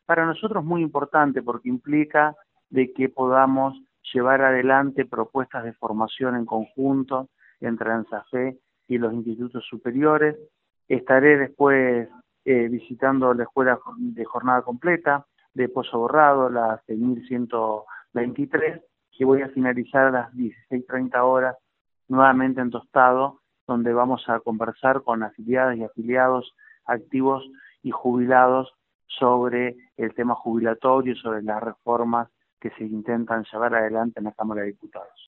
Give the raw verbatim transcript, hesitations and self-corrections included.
para nosotros muy importante porque implica de que podamos llevar adelante propuestas de formación en conjunto entre ANSAFE y los institutos superiores. Estaré después eh, visitando la escuela de jornada completa de Pozo Borrado, la seis mil ciento veintitrés, que voy a finalizar a las dieciséis treinta horas nuevamente en Tostado, donde vamos a conversar con afiliadas y afiliados activos y jubilados sobre el tema jubilatorio, sobre las reformas que se intentan llevar adelante en la Cámara de Diputados.